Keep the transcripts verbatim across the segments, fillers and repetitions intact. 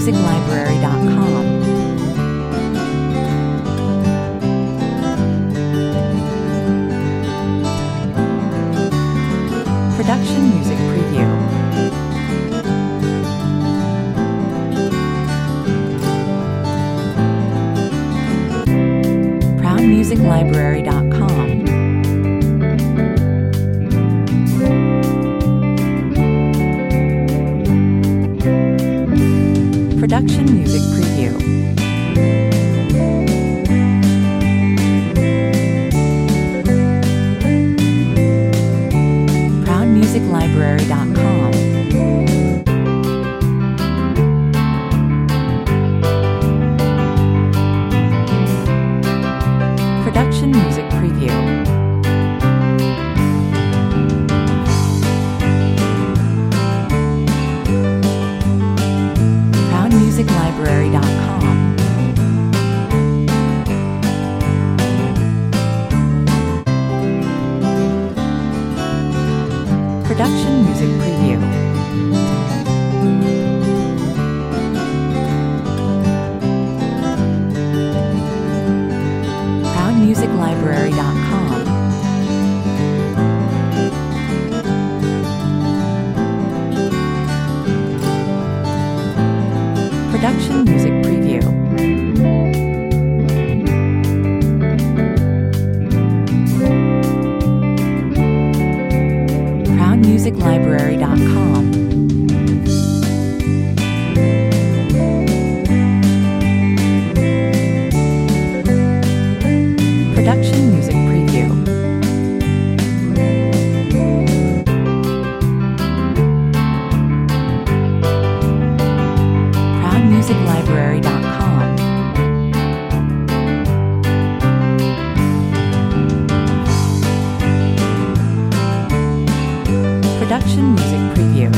music library dot com. Production music preview. proud music library dot com. Production music preview. proud music library dot com. Production music preview. proud music library dot com. Production music preview. proud music library dot com. Production music preview. proud music library dot com. Production music preview. proud music library dot com. Production music preview.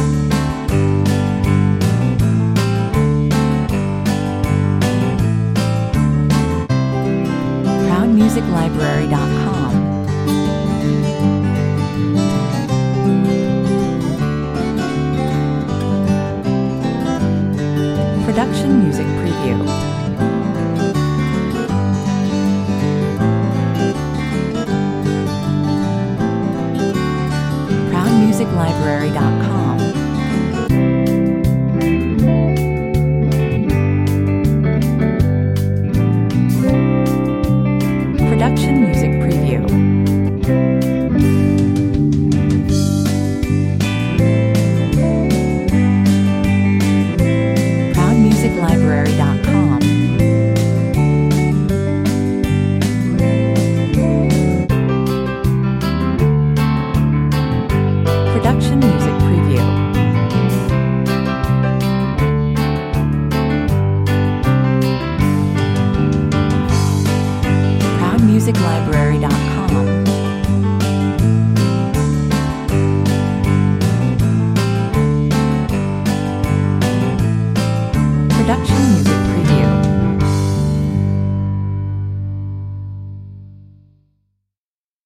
proud music library dot com. Production music preview. proud music library dot com. Production music preview. proud music library dot com. Production music preview. proud music library dot com. Production